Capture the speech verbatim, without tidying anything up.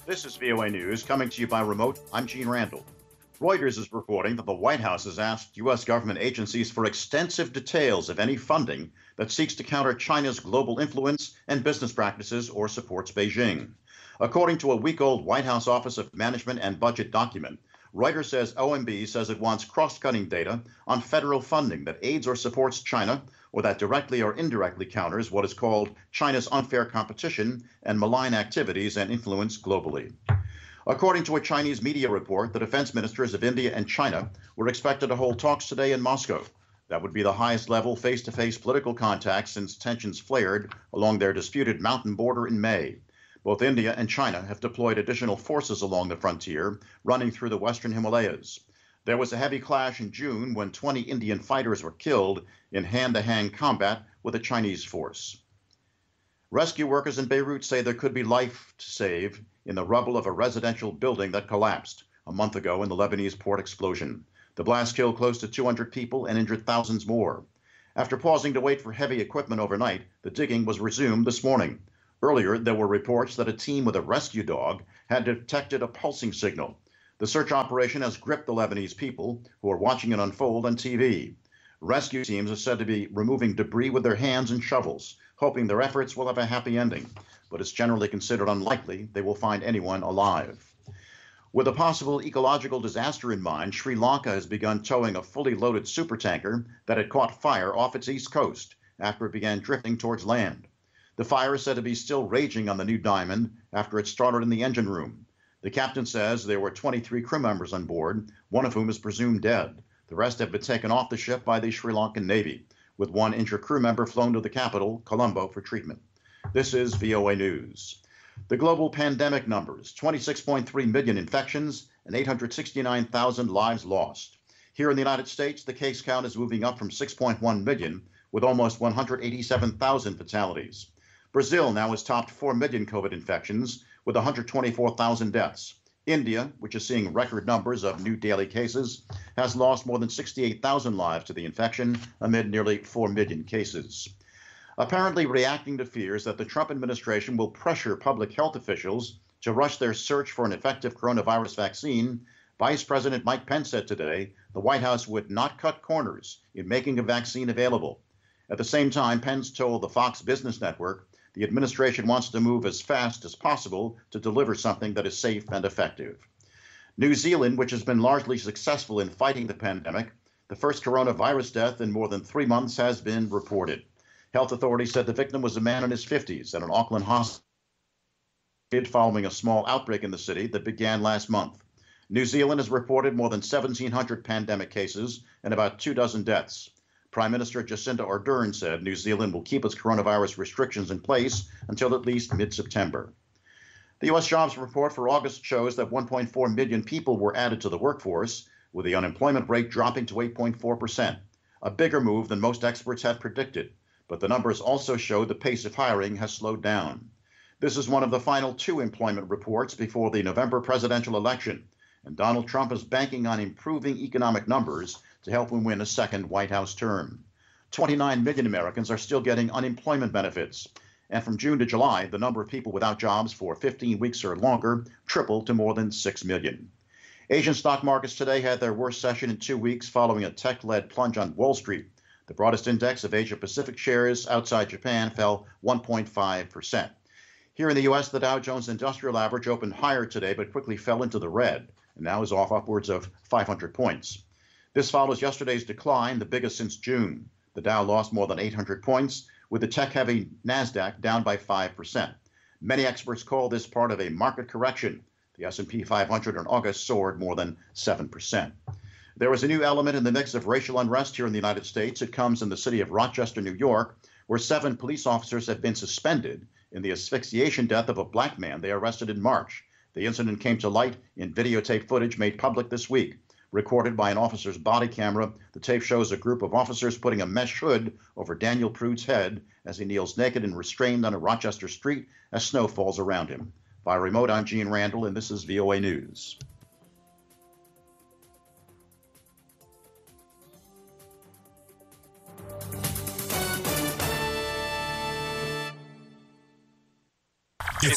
This is V O A News, coming to you by remote. I'm Gene Randall. Reuters is reporting that the White House has asked U S government agencies for extensive details of any funding that seeks to counter China's global influence and business practices or supports Beijing. According to a week-old White House Office of Management and Budget document, Reuters says O M B says it wants cross-cutting data on federal funding that aids or supports China or that directly or indirectly counters what is called China's unfair competition and malign activities and influence globally. According to a Chinese media report, the defense ministers of India and China were expected to hold talks today in Moscow. That would be the highest level face-to-face political contact since tensions flared along their disputed mountain border in May. Both India and China have deployed additional forces along the frontier, running through the western Himalayas. There was a heavy clash in June when twenty Indian fighters were killed in hand-to-hand combat with a Chinese force. Rescue workers in Beirut say there could be life to save in the rubble of a residential building that collapsed a month ago in the Lebanese port explosion. The blast killed close to two hundred people and injured thousands more. After pausing to wait for heavy equipment overnight, the digging was resumed this morning. Earlier, there were reports that a team with a rescue dog had detected a pulsing signal. The search operation has gripped the Lebanese people who are watching it unfold on T V. Rescue teams are said to be removing debris with their hands and shovels, hoping their efforts will have a happy ending, but it's generally considered unlikely they will find anyone alive. With a possible ecological disaster in mind, Sri Lanka has begun towing a fully loaded supertanker that had caught fire off its east coast after it began drifting towards land. The fire is said to be still raging on the New Diamond after it started in the engine room. The captain says there were twenty-three crew members on board, one of whom is presumed dead. The rest have been taken off the ship by the Sri Lankan Navy, with one injured crew member flown to the capital, Colombo, for treatment. This is V O A News. The global pandemic numbers, twenty-six point three million infections and eight hundred sixty-nine thousand lives lost. Here in the United States, the case count is moving up from six point one million, with almost one hundred eighty-seven thousand fatalities. Brazil now has topped four million COVID infections with one hundred twenty-four thousand deaths. India, which is seeing record numbers of new daily cases, has lost more than sixty-eight thousand lives to the infection amid nearly four million cases. Apparently reacting to fears that the Trump administration will pressure public health officials to rush their search for an effective coronavirus vaccine, Vice President Mike Pence said today the White House would not cut corners in making a vaccine available. At the same time, Pence told the Fox Business Network the administration wants to move as fast as possible to deliver something that is safe and effective. New Zealand, which has been largely successful in fighting the pandemic, the first coronavirus death in more than three months has been reported. Health authorities said the victim was a man in his fifties at an Auckland hospital following a small outbreak in the city that began last month. New Zealand has reported more than seventeen hundred pandemic cases and about two dozen deaths. Prime Minister Jacinda Ardern said New Zealand will keep its coronavirus restrictions in place until at least mid-September. The U S jobs report for August shows that one point four million people were added to the workforce, with the unemployment rate dropping to eight point four percent, a bigger move than most experts had predicted. But the numbers also show the pace of hiring has slowed down. This is one of the final two employment reports before the November presidential election, and Donald Trump is banking on improving economic numbers to help him win a second White House term. twenty-nine million Americans are still getting unemployment benefits, and from June to July, the number of people without jobs for fifteen weeks or longer tripled to more than six million. Asian stock markets today had their worst session in two weeks following a tech-led plunge on Wall Street. The broadest index of Asia-Pacific shares outside Japan fell one point five percent. Here in the U S, the Dow Jones Industrial Average opened higher today but quickly fell into the red and now is off upwards of five hundred points. This follows yesterday's decline, the biggest since June. The Dow lost more than eight hundred points, with the tech-heavy NASDAQ down by five percent. Many experts call this part of a market correction. The S and P five hundred in August soared more than seven percent. There is a new element in the mix of racial unrest here in the United States. It comes in the city of Rochester, New York, where seven police officers have been suspended in the asphyxiation death of a black man they arrested in March. The incident came to light in videotape footage made public this week. Recorded by an officer's body camera, the tape shows a group of officers putting a mesh hood over Daniel Prude's head as he kneels naked and restrained on a Rochester street as snow falls around him. By remote, I'm Gene Randall, and this is V O A News.